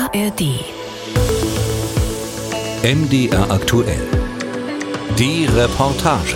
ARD. MDR aktuell. Die Reportage.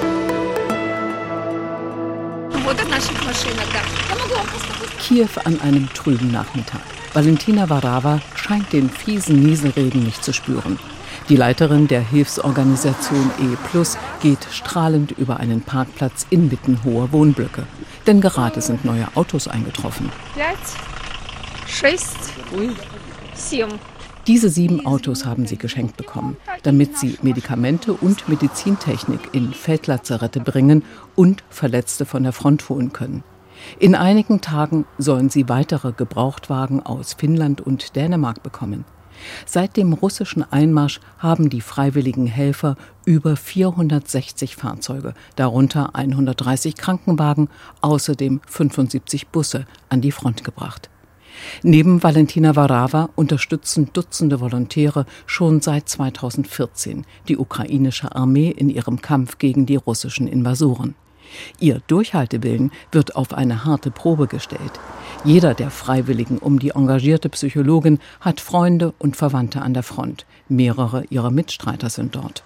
Kiew an einem trüben Nachmittag. Valentina Varawa scheint den fiesen Nieselregen nicht zu spüren. Die Leiterin der Hilfsorganisation E+ geht strahlend über einen Parkplatz inmitten hoher Wohnblöcke. Denn gerade sind neue Autos eingetroffen. 5, 6, 7. Diese 7 Autos haben sie geschenkt bekommen, damit sie Medikamente und Medizintechnik in Feldlazarette bringen und Verletzte von der Front holen können. In einigen Tagen sollen sie weitere Gebrauchtwagen aus Finnland und Dänemark bekommen. Seit dem russischen Einmarsch haben die freiwilligen Helfer über 460 Fahrzeuge, darunter 130 Krankenwagen, außerdem 75 Busse an die Front gebracht. Neben Valentina Varawa unterstützen Dutzende Volontäre schon seit 2014 die ukrainische Armee in ihrem Kampf gegen die russischen Invasoren. Ihr Durchhaltewillen wird auf eine harte Probe gestellt. Jeder der Freiwilligen um die engagierte Psychologin hat Freunde und Verwandte an der Front. Mehrere ihrer Mitstreiter sind dort.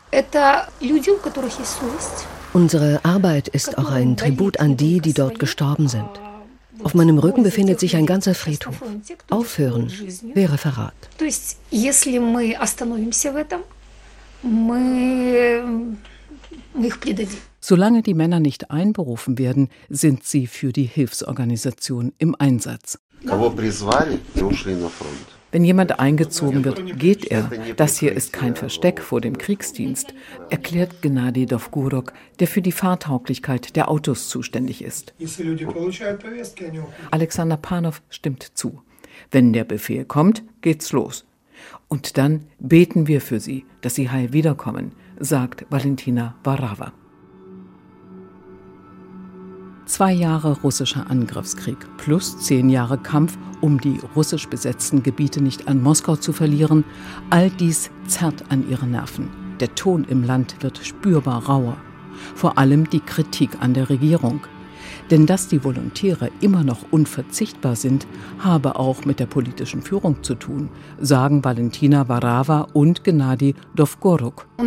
Unsere Arbeit ist auch ein Tribut an die, die dort gestorben sind. Auf meinem Rücken befindet sich ein ganzer Friedhof. Aufhören wäre Verrat. Solange die Männer nicht einberufen werden, sind sie für die Hilfsorganisation im Einsatz. Wenn jemand eingezogen wird, geht er. Das hier ist kein Versteck vor dem Kriegsdienst, erklärt Gennady Dovgurok, der für die Fahrtauglichkeit der Autos zuständig ist. Alexander Panow stimmt zu. Wenn der Befehl kommt, geht's los. Und dann beten wir für sie, dass sie heil wiederkommen, sagt Valentina Varawa. 2 Jahre russischer Angriffskrieg plus 10 Jahre Kampf, um die russisch besetzten Gebiete nicht an Moskau zu verlieren, all dies zerrt an ihre Nerven. Der Ton im Land wird spürbar rauer. Vor allem die Kritik an der Regierung. Denn dass die Volontäre immer noch unverzichtbar sind, habe auch mit der politischen Führung zu tun, sagen Valentina Varawa und Gennady Dovgurok. Wir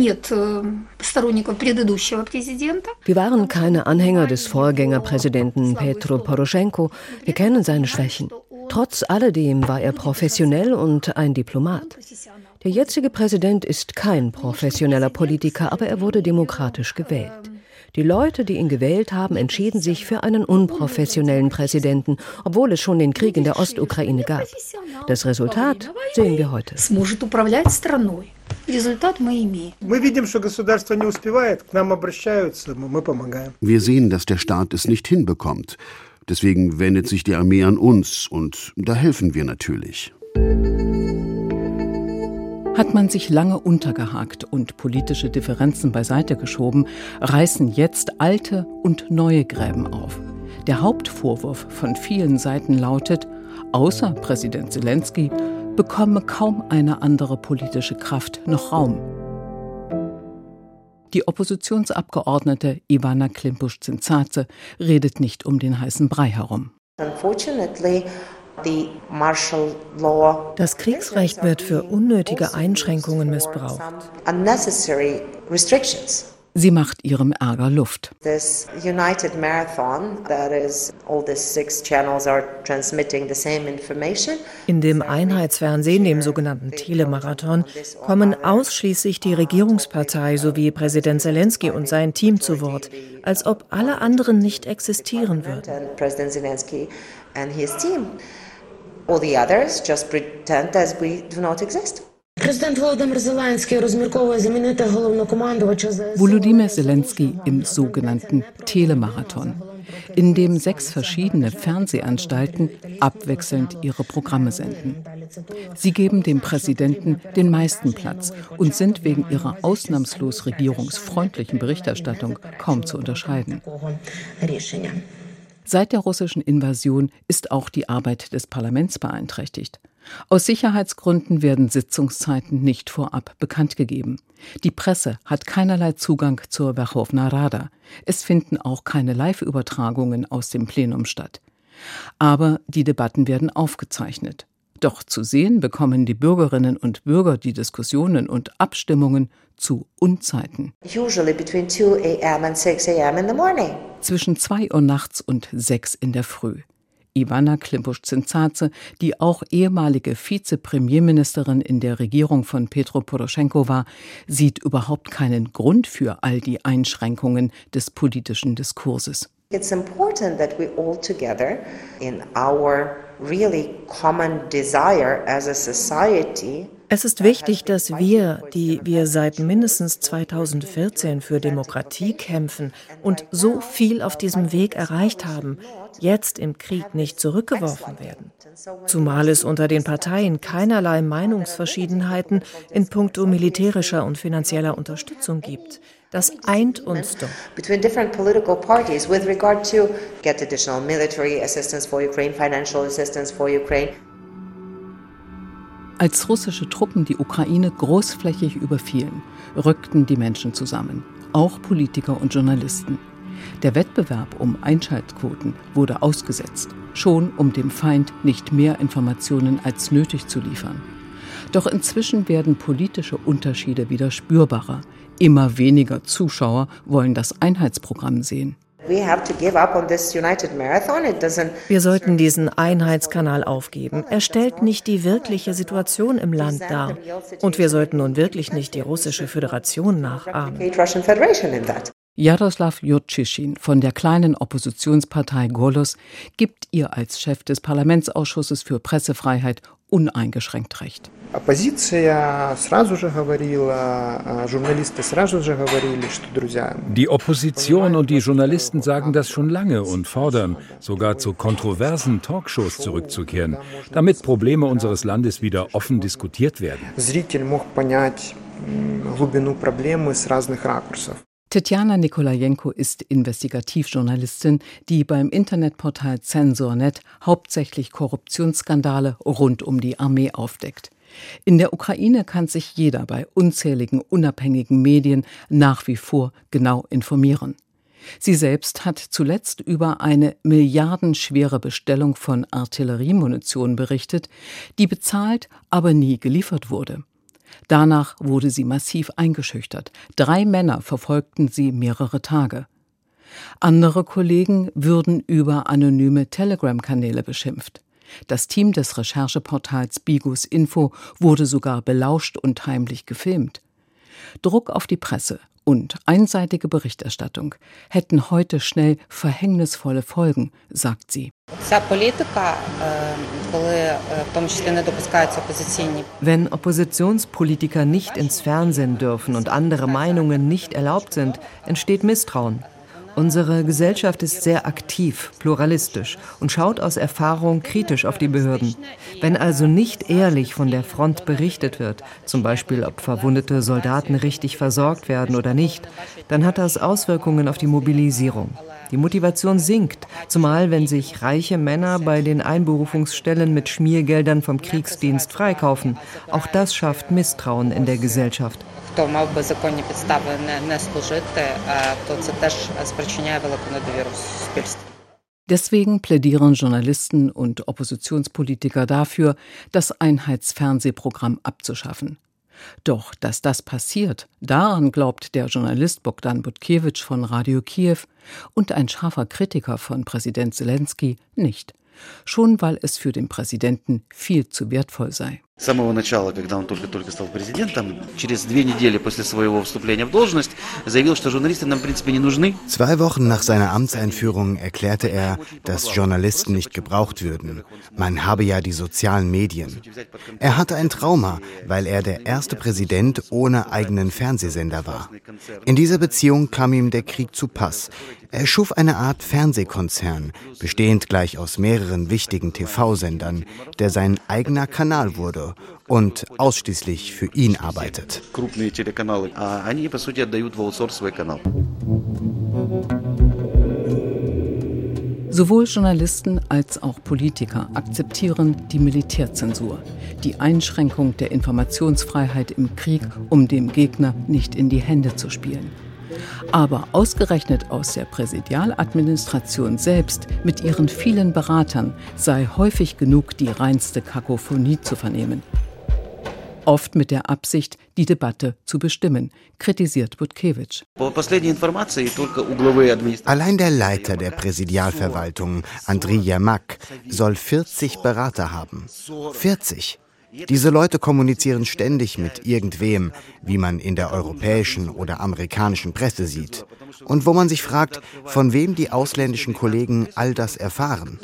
waren keine Anhänger des Vorgängerpräsidenten Petro Poroschenko. Wir kennen seine Schwächen. Trotz alledem war er professionell und ein Diplomat. Der jetzige Präsident ist kein professioneller Politiker, aber er wurde demokratisch gewählt. Die Leute, die ihn gewählt haben, entschieden sich für einen unprofessionellen Präsidenten, obwohl es schon den Krieg in der Ostukraine gab. Das Resultat sehen wir heute. Wir sehen, dass der Staat es nicht hinbekommt. Deswegen wendet sich die Armee an uns und da helfen wir natürlich. Hat man sich lange untergehakt und politische Differenzen beiseite geschoben, reißen jetzt alte und neue Gräben auf. Der Hauptvorwurf von vielen Seiten lautet, außer Präsident Selenskyj bekomme kaum eine andere politische Kraft noch Raum. Die Oppositionsabgeordnete Ivana Klimpusch-Zintsadze redet nicht um den heißen Brei herum. Das Kriegsrecht wird für unnötige Einschränkungen missbraucht. Sie macht ihrem Ärger Luft. In dem Einheitsfernsehen, dem sogenannten Telemarathon, kommen ausschließlich die Regierungspartei sowie Präsident Selenskyj und sein Team zu Wort, als ob alle anderen nicht existieren würden. All the others just pretend as we do not exist. Volodymyr Selenskyj im sogenannten Telemarathon, in dem 6 verschiedene Fernsehanstalten abwechselnd ihre Programme senden. Sie geben dem Präsidenten den meisten Platz und sind wegen ihrer ausnahmslos regierungsfreundlichen Berichterstattung kaum zu unterscheiden. Seit der russischen Invasion ist auch die Arbeit des Parlaments beeinträchtigt. Aus Sicherheitsgründen werden Sitzungszeiten nicht vorab bekannt gegeben. Die Presse hat keinerlei Zugang zur Werchowna Rada. Es finden auch keine Live-Übertragungen aus dem Plenum statt. Aber die Debatten werden aufgezeichnet. Doch zu sehen bekommen die Bürgerinnen und Bürger die Diskussionen und Abstimmungen zu Unzeiten. Zwischen 2 Uhr nachts und 6 in der Früh. Ivana Klympusch-Zintsadze, die auch ehemalige Vizepremierministerin in der Regierung von Petro Poroschenko war, sieht überhaupt keinen Grund für all die Einschränkungen des politischen Diskurses. It's important that we all together in our really common desire as a society. Es ist wichtig, dass wir, die wir seit mindestens 2014 für Demokratie kämpfen und so viel auf diesem Weg erreicht haben, jetzt im Krieg nicht zurückgeworfen werden. Zumal es unter den Parteien keinerlei Meinungsverschiedenheiten in puncto militärischer und finanzieller Unterstützung gibt. Das eint uns doch. Between different political parties with regard to get additional military assistance for Ukraine, financial assistance for Ukraine. Als russische Truppen die Ukraine großflächig überfielen, rückten die Menschen zusammen, auch Politiker und Journalisten. Der Wettbewerb um Einschaltquoten wurde ausgesetzt, schon um dem Feind nicht mehr Informationen als nötig zu liefern. Doch inzwischen werden politische Unterschiede wieder spürbarer. Immer weniger Zuschauer wollen das Einheitsprogramm sehen. Wir sollten diesen Einheitskanal aufgeben. Er stellt nicht die wirkliche Situation im Land dar. Und wir sollten nun wirklich nicht die Russische Föderation nachahmen. Jaroslaw Jurczyszyn von der kleinen Oppositionspartei Golos gibt ihr als Chef des Parlamentsausschusses für Pressefreiheit uneingeschränkt recht. Die Opposition und die Journalisten sagen das schon lange und fordern, sogar zu kontroversen Talkshows zurückzukehren, damit Probleme unseres Landes wieder offen diskutiert werden. Tetjana Nikolajenko ist Investigativjournalistin, die beim Internetportal Zensor.net hauptsächlich Korruptionsskandale rund um die Armee aufdeckt. In der Ukraine kann sich jeder bei unzähligen unabhängigen Medien nach wie vor genau informieren. Sie selbst hat zuletzt über eine milliardenschwere Bestellung von Artilleriemunition berichtet, die bezahlt, aber nie geliefert wurde. Danach wurde sie massiv eingeschüchtert. 3 Männer verfolgten sie mehrere Tage. Andere Kollegen würden über anonyme Telegram-Kanäle beschimpft. Das Team des Rechercheportals Bigus Info wurde sogar belauscht und heimlich gefilmt. Druck auf die Presse und einseitige Berichterstattung hätten heute schnell verhängnisvolle Folgen, sagt sie. Wenn Oppositionspolitiker nicht ins Fernsehen dürfen und andere Meinungen nicht erlaubt sind, entsteht Misstrauen. Unsere Gesellschaft ist sehr aktiv, pluralistisch und schaut aus Erfahrung kritisch auf die Behörden. Wenn also nicht ehrlich von der Front berichtet wird, zum Beispiel ob verwundete Soldaten richtig versorgt werden oder nicht, dann hat das Auswirkungen auf die Mobilisierung. Die Motivation sinkt, zumal wenn sich reiche Männer bei den Einberufungsstellen mit Schmiergeldern vom Kriegsdienst freikaufen. Auch das schafft Misstrauen in der Gesellschaft. Deswegen plädieren Journalisten und Oppositionspolitiker dafür, das Einheitsfernsehprogramm abzuschaffen. Doch, dass das passiert, daran glaubt der Journalist Bogdan Budkiewicz von Radio Kiew und ein scharfer Kritiker von Präsident Selenskyj nicht. Schon weil es für den Präsidenten viel zu wertvoll sei. С самого начала, когда он только стал президентом, через 2 недели после своего вступления в должность, заявил, что журналисты нам в принципе не нужны. 2 Wochen nach seiner Amtseinführung erklärte er, dass Journalisten nicht gebraucht würden. Man habe ja die sozialen Medien. Er hatte ein Trauma, weil er der erste Präsident ohne eigenen Fernsehsender war. In dieser Beziehung kam ihm der Krieg zu Pass. Er schuf eine Art Fernsehkonzern, bestehend gleich aus mehreren wichtigen TV-Sendern, der sein eigener Kanal wurde und ausschließlich für ihn arbeitet. Sowohl Journalisten als auch Politiker akzeptieren die Militärzensur, die Einschränkung der Informationsfreiheit im Krieg, um dem Gegner nicht in die Hände zu spielen. Aber ausgerechnet aus der Präsidialadministration selbst mit ihren vielen Beratern sei häufig genug die reinste Kakophonie zu vernehmen. Oft mit der Absicht, die Debatte zu bestimmen, kritisiert Butkiewicz. Allein der Leiter der Präsidialverwaltung, Andriy Yermak, soll 40 Berater haben. 40! Diese Leute kommunizieren ständig mit irgendwem, wie man in der europäischen oder amerikanischen Presse sieht. Und wo man sich fragt, von wem die ausländischen Kollegen all das erfahren.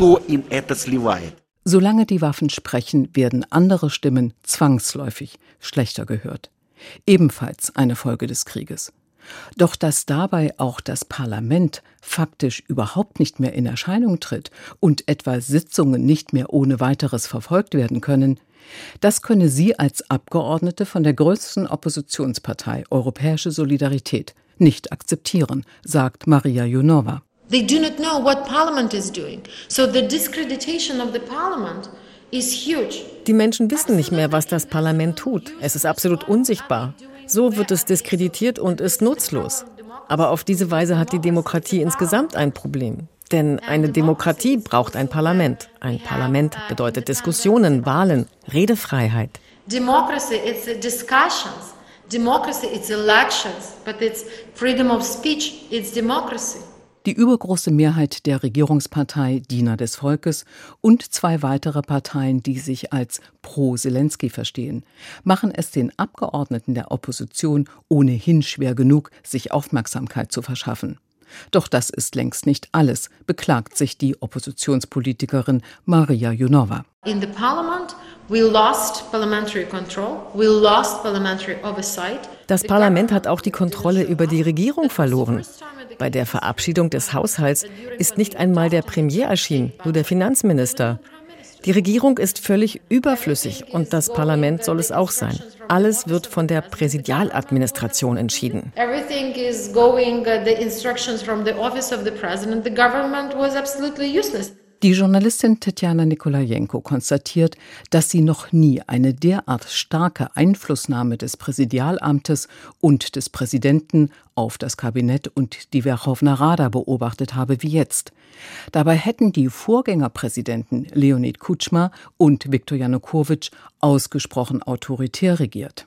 Solange die Waffen sprechen, werden andere Stimmen zwangsläufig schlechter gehört. Ebenfalls eine Folge des Krieges. Doch dass dabei auch das Parlament faktisch überhaupt nicht mehr in Erscheinung tritt und etwa Sitzungen nicht mehr ohne weiteres verfolgt werden können, das könne sie als Abgeordnete von der größten Oppositionspartei Europäische Solidarität nicht akzeptieren, sagt Maria Ionowa. They do not know what Parliament is doing. So the discreditation of the Parliament is huge. Die Menschen wissen nicht mehr, was das Parlament tut. Es ist absolut unsichtbar. So wird es diskreditiert und ist nutzlos. Aber auf diese Weise hat die Demokratie insgesamt ein Problem. Denn eine Demokratie braucht ein Parlament. Ein Parlament bedeutet Diskussionen, Wahlen, Redefreiheit. Democracy is discussions. Democracy is elections. But it's freedom of speech. It's democracy. Die übergroße Mehrheit der Regierungspartei Diener des Volkes und 2 weitere Parteien, die sich als pro-Selensky verstehen, machen es den Abgeordneten der Opposition ohnehin schwer genug, sich Aufmerksamkeit zu verschaffen. Doch das ist längst nicht alles, beklagt sich die Oppositionspolitikerin Maria Ionowa. In the Parliament we lost parliamentary control, we lost parliamentary oversight. Das Parlament hat auch die Kontrolle über die Regierung verloren. Bei der Verabschiedung des Haushalts ist nicht einmal der Premier erschienen, nur der Finanzminister. Die Regierung ist völlig überflüssig und das Parlament soll es auch sein. Alles wird von der Präsidialadministration entschieden. Everything is going the instructions from the office of the president. The government was absolutely useless. Die Journalistin Tetjana Nikolajenko konstatiert, dass sie noch nie eine derart starke Einflussnahme des Präsidialamtes und des Präsidenten auf das Kabinett und die Werchowna Rada beobachtet habe wie jetzt. Dabei hätten die Vorgängerpräsidenten Leonid Kuchma und Viktor Janukowitsch ausgesprochen autoritär regiert.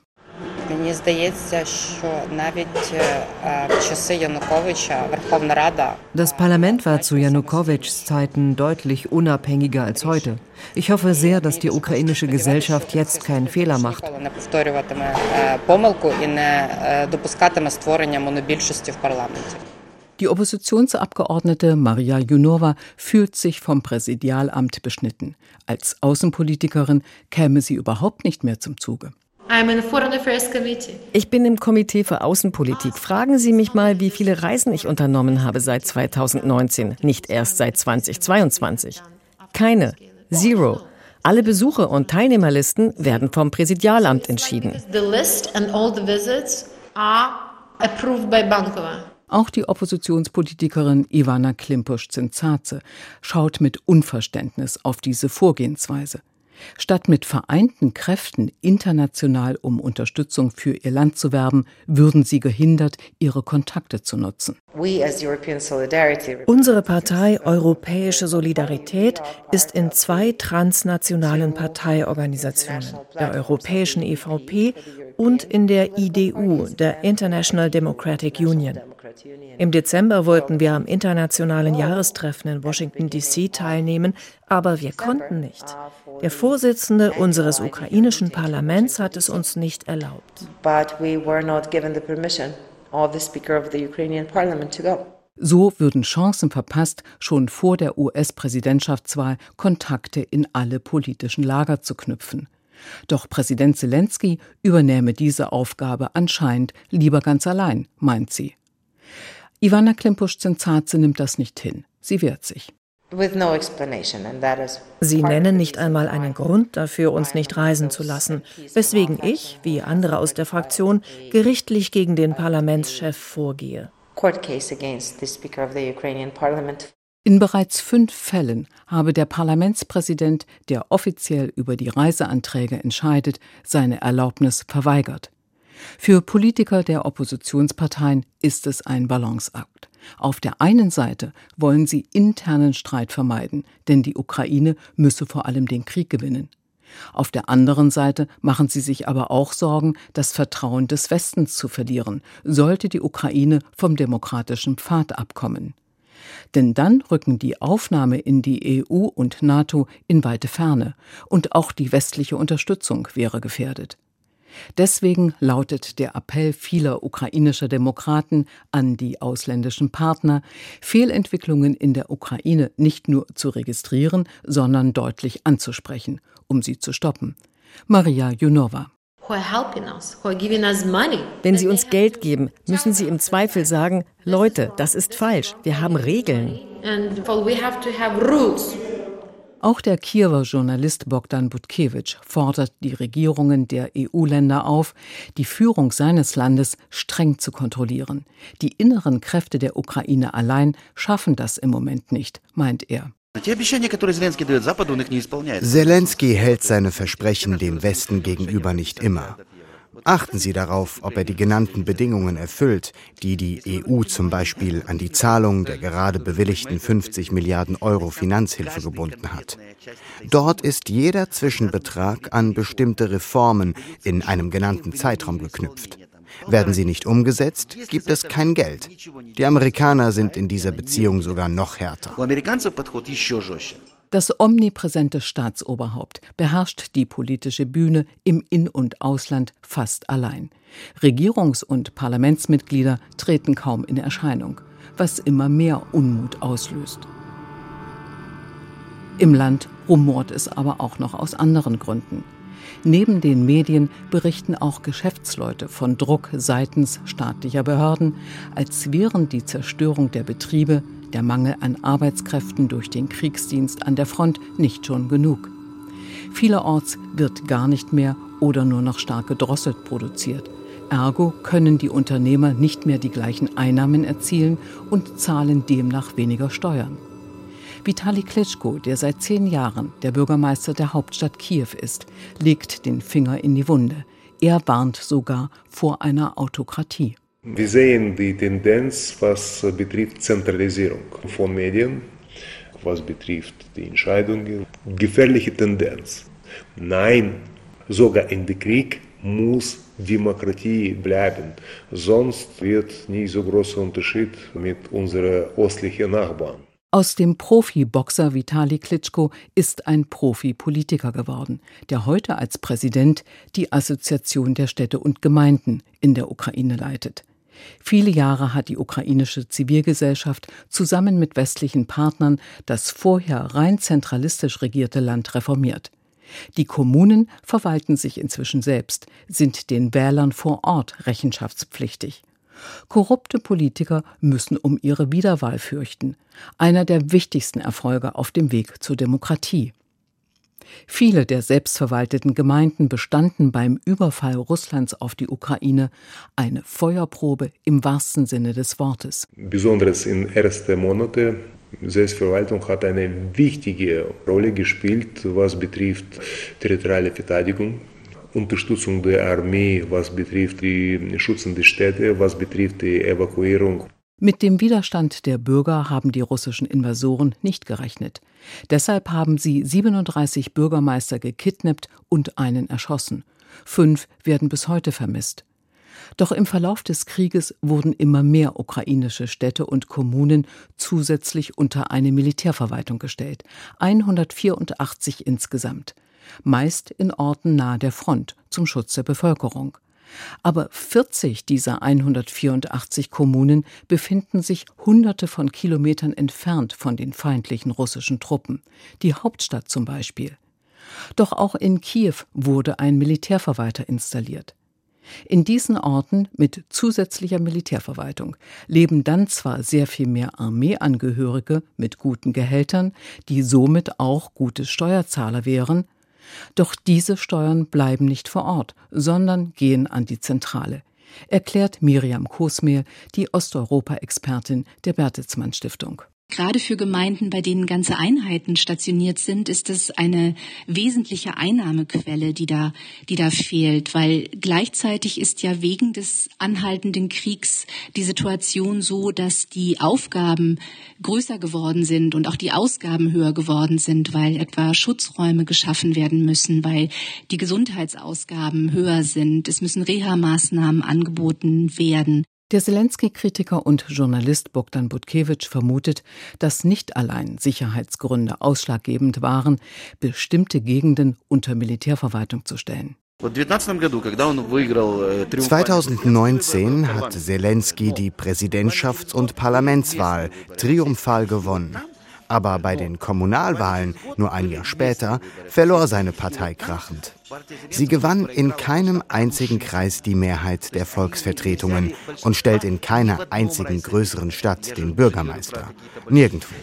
Das Parlament war zu Janukowitschs Zeiten deutlich unabhängiger als heute. Ich hoffe sehr, dass die ukrainische Gesellschaft jetzt keinen Fehler macht. Die Oppositionsabgeordnete Maria Ionowa fühlt sich vom Präsidialamt beschnitten. Als Außenpolitikerin käme sie überhaupt nicht mehr zum Zuge. Ich bin im Komitee für Außenpolitik. Fragen Sie mich mal, wie viele Reisen ich unternommen habe seit 2019, nicht erst seit 2022. Keine. Zero. Alle Besuche und Teilnehmerlisten werden vom Präsidialamt entschieden. Auch die Oppositionspolitikerin Ivana Klimpusch-Zintsadze schaut mit Unverständnis auf diese Vorgehensweise. Statt mit vereinten Kräften international um Unterstützung für ihr Land zu werben, würden sie gehindert, ihre Kontakte zu nutzen. Unsere Partei Europäische Solidarität ist in 2 transnationalen Parteiorganisationen, der Europäischen EVP und in der IDU, der International Democratic Union. Im Dezember wollten wir am internationalen Jahrestreffen in Washington D.C. teilnehmen, aber wir konnten nicht. Der Vorsitzende unseres ukrainischen Parlaments hat es uns nicht erlaubt. So würden Chancen verpasst, schon vor der US-Präsidentschaftswahl Kontakte in alle politischen Lager zu knüpfen. Doch Präsident Selensky übernehme diese Aufgabe anscheinend lieber ganz allein, meint sie. Ivana Klimpusch-Zintsadze nimmt das nicht hin. Sie wehrt sich. Sie nennen nicht einmal einen Grund dafür, uns nicht reisen zu lassen, weswegen ich, wie andere aus der Fraktion, gerichtlich gegen den Parlamentschef vorgehe. In bereits 5 Fällen habe der Parlamentspräsident, der offiziell über die Reiseanträge entscheidet, seine Erlaubnis verweigert. Für Politiker der Oppositionsparteien ist es ein Balanceakt. Auf der einen Seite wollen sie internen Streit vermeiden, denn die Ukraine müsse vor allem den Krieg gewinnen. Auf der anderen Seite machen sie sich aber auch Sorgen, das Vertrauen des Westens zu verlieren, sollte die Ukraine vom demokratischen Pfad abkommen. Denn dann rücken die Aufnahme in die EU und NATO in weite Ferne und auch die westliche Unterstützung wäre gefährdet. Deswegen lautet der Appell vieler ukrainischer Demokraten an die ausländischen Partner, Fehlentwicklungen in der Ukraine nicht nur zu registrieren, sondern deutlich anzusprechen, um sie zu stoppen. Maria Junova. Wenn sie uns Geld geben, müssen sie im Zweifel sagen, Leute, das ist falsch, wir haben Regeln. Auch der Kiewer Journalist Bogdan Butkewitsch fordert die Regierungen der EU-Länder auf, die Führung seines Landes streng zu kontrollieren. Die inneren Kräfte der Ukraine allein schaffen das im Moment nicht, meint er. Selensky hält seine Versprechen dem Westen gegenüber nicht immer. Achten Sie darauf, ob er die genannten Bedingungen erfüllt, die die EU zum Beispiel an die Zahlung der gerade bewilligten 50 Milliarden Euro Finanzhilfe gebunden hat. Dort ist jeder Zwischenbetrag an bestimmte Reformen in einem genannten Zeitraum geknüpft. Werden sie nicht umgesetzt, gibt es kein Geld. Die Amerikaner sind in dieser Beziehung sogar noch härter. Das omnipräsente Staatsoberhaupt beherrscht die politische Bühne im In- und Ausland fast allein. Regierungs- und Parlamentsmitglieder treten kaum in Erscheinung, was immer mehr Unmut auslöst. Im Land rumort es aber auch noch aus anderen Gründen. Neben den Medien berichten auch Geschäftsleute von Druck seitens staatlicher Behörden, als wären die Zerstörung der Betriebe, der Mangel an Arbeitskräften durch den Kriegsdienst an der Front nicht schon genug. Vielerorts wird gar nicht mehr oder nur noch stark gedrosselt produziert. Ergo können die Unternehmer nicht mehr die gleichen Einnahmen erzielen und zahlen demnach weniger Steuern. Vitali Klitschko, der seit 10 Jahren der Bürgermeister der Hauptstadt Kiew ist, legt den Finger in die Wunde. Er warnt sogar vor einer Autokratie. Wir sehen die Tendenz, was betrifft Zentralisierung von Medien, was betrifft die Entscheidungen. Gefährliche Tendenz. Nein, sogar in dem Krieg muss Demokratie bleiben. Sonst wird nicht so großer Unterschied mit unseren östlichen Nachbarn. Aus dem Profiboxer Vitali Klitschko ist ein Profipolitiker geworden, der heute als Präsident die Assoziation der Städte und Gemeinden in der Ukraine leitet. Viele Jahre hat die ukrainische Zivilgesellschaft zusammen mit westlichen Partnern das vorher rein zentralistisch regierte Land reformiert. Die Kommunen verwalten sich inzwischen selbst, sind den Wählern vor Ort rechenschaftspflichtig. Korrupte Politiker müssen um ihre Wiederwahl fürchten. Einer der wichtigsten Erfolge auf dem Weg zur Demokratie. Viele der selbstverwalteten Gemeinden bestanden beim Überfall Russlands auf die Ukraine eine Feuerprobe im wahrsten Sinne des Wortes. Besonders in ersten Monaten Selbstverwaltung hat eine wichtige Rolle gespielt, was betrifft territoriale Verteidigung. Unterstützung der Armee, was betrifft die schützende Städte, was betrifft die Evakuierung. Mit dem Widerstand der Bürger haben die russischen Invasoren nicht gerechnet. Deshalb haben sie 37 Bürgermeister gekidnappt und einen erschossen. 5 werden bis heute vermisst. Doch im Verlauf des Krieges wurden immer mehr ukrainische Städte und Kommunen zusätzlich unter eine Militärverwaltung gestellt. 184 insgesamt. Meist in Orten nahe der Front zum Schutz der Bevölkerung. Aber 40 dieser 184 Kommunen befinden sich Hunderte von Kilometern entfernt von den feindlichen russischen Truppen, die Hauptstadt zum Beispiel. Doch auch in Kiew wurde ein Militärverwalter installiert. In diesen Orten mit zusätzlicher Militärverwaltung leben dann zwar sehr viel mehr Armeeangehörige mit guten Gehältern, die somit auch gute Steuerzahler wären, doch diese Steuern bleiben nicht vor Ort, sondern gehen an die Zentrale, erklärt Miriam Kosmehl, die Osteuropa-Expertin der Bertelsmann Stiftung. Gerade für Gemeinden, bei denen ganze Einheiten stationiert sind, ist es eine wesentliche Einnahmequelle, die da fehlt, weil gleichzeitig ist ja wegen des anhaltenden Kriegs die Situation so, dass die Aufgaben größer geworden sind und auch die Ausgaben höher geworden sind, weil etwa Schutzräume geschaffen werden müssen, weil die Gesundheitsausgaben höher sind, es müssen Reha-Maßnahmen angeboten werden. Der Selensky-Kritiker und Journalist Bogdan Budkiewicz vermutet, dass nicht allein Sicherheitsgründe ausschlaggebend waren, bestimmte Gegenden unter Militärverwaltung zu stellen. 2019 hat Selensky die Präsidentschafts- und Parlamentswahl triumphal gewonnen. Aber bei den Kommunalwahlen, nur ein Jahr später, verlor seine Partei krachend. Sie gewann in keinem einzigen Kreis die Mehrheit der Volksvertretungen und stellt in keiner einzigen größeren Stadt den Bürgermeister. Nirgendwo.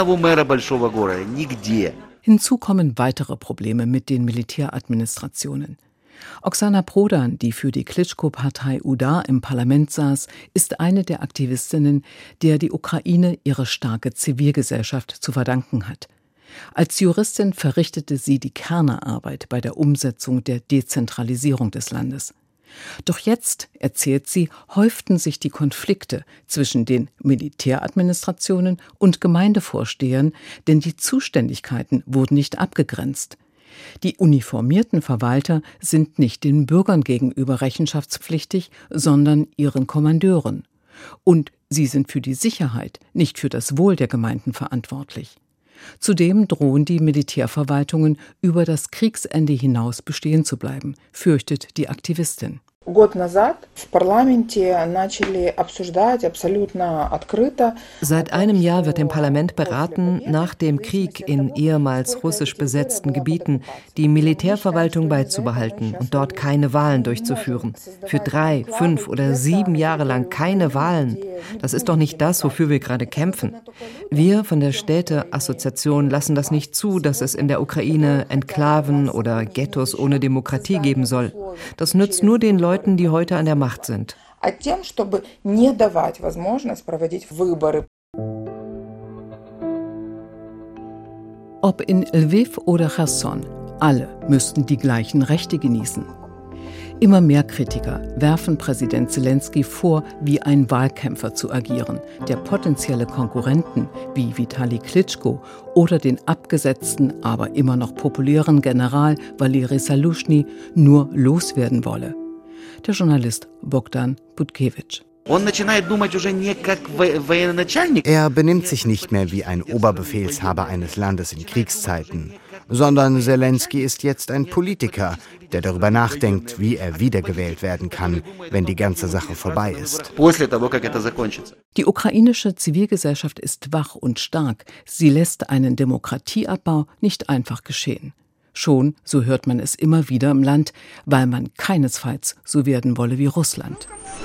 Hinzu kommen weitere Probleme mit den Militäradministrationen. Oksana Prodan, die für die Klitschko-Partei UDA im Parlament saß, ist eine der Aktivistinnen, der die Ukraine ihre starke Zivilgesellschaft zu verdanken hat. Als Juristin verrichtete sie die Kernarbeit bei der Umsetzung der Dezentralisierung des Landes. Doch jetzt, erzählt sie, häuften sich die Konflikte zwischen den Militäradministrationen und Gemeindevorstehern, denn die Zuständigkeiten wurden nicht abgegrenzt. Die uniformierten Verwalter sind nicht den Bürgern gegenüber rechenschaftspflichtig, sondern ihren Kommandeuren. Und sie sind für die Sicherheit, nicht für das Wohl der Gemeinden verantwortlich. Zudem drohen die Militärverwaltungen über das Kriegsende hinaus bestehen zu bleiben, fürchtet die Aktivistin. Seit einem Jahr wird im Parlament beraten, nach dem Krieg in ehemals russisch besetzten Gebieten die Militärverwaltung beizubehalten und dort keine Wahlen durchzuführen. Für 3, 5 oder 7 Jahre lang keine Wahlen. Das ist doch nicht das, wofür wir gerade kämpfen. Wir von der Städteassoziation lassen das nicht zu, dass es in der Ukraine Enklaven oder Ghettos ohne Demokratie geben soll. Das nützt nur den Leuten, die heute an der Macht sind. Ob in Lviv oder Cherson, alle müssten die gleichen Rechte genießen. Immer mehr Kritiker werfen Präsident Selensky vor, wie ein Wahlkämpfer zu agieren, der potenzielle Konkurrenten wie Vitali Klitschko oder den abgesetzten, aber immer noch populären General Valeri Saluschny nur loswerden wolle. Der Journalist Bogdan Budkiewicz. Er benimmt sich nicht mehr wie ein Oberbefehlshaber eines Landes in Kriegszeiten, sondern Selensky ist jetzt ein Politiker, der darüber nachdenkt, wie er wiedergewählt werden kann, wenn die ganze Sache vorbei ist. Die ukrainische Zivilgesellschaft ist wach und stark. Sie lässt einen Demokratieabbau nicht einfach geschehen. Schon, so hört man es immer wieder im Land, weil man keinesfalls so werden wolle wie Russland.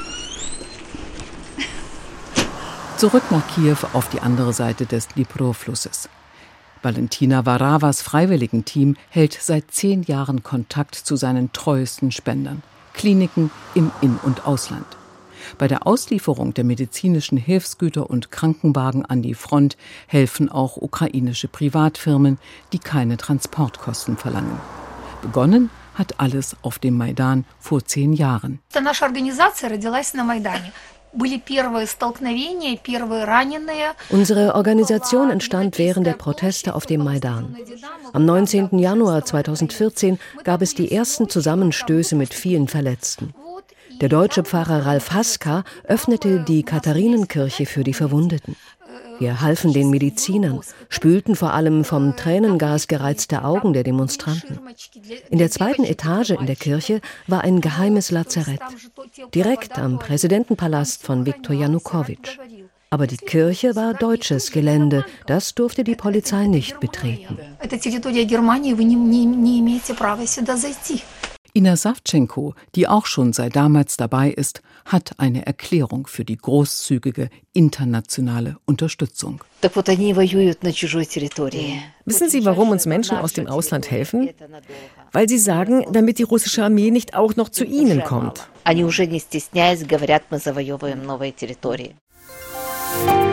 Zurück nach Kiew auf die andere Seite des Dnipro-Flusses. Valentina Varavas Freiwilligenteam hält seit 10 Jahren Kontakt zu seinen treuesten Spendern, Kliniken im In- und Ausland. Bei der Auslieferung der medizinischen Hilfsgüter und Krankenwagen an die Front helfen auch ukrainische Privatfirmen, die keine Transportkosten verlangen. Begonnen hat alles auf dem Maidan vor 10 Jahren. Unsere Organisation entstand während der Proteste auf dem Maidan. Am 19. Januar 2014 gab es die ersten Zusammenstöße mit vielen Verletzten. Der deutsche Pfarrer Ralf Haska öffnete die Katharinenkirche für die Verwundeten. Wir halfen den Medizinern, spülten vor allem vom Tränengas gereizte Augen der Demonstranten. In der 2. Etage in der Kirche war ein geheimes Lazarett, direkt am Präsidentenpalast von Viktor Janukowitsch. Aber die Kirche war deutsches Gelände, das durfte die Polizei nicht betreten. Ina Savchenko, die auch schon seit damals dabei ist, hat eine Erklärung für die großzügige internationale Unterstützung. Wissen Sie, warum uns Menschen aus dem Ausland helfen? Weil sie sagen, damit die russische Armee nicht auch noch zu ihnen kommt.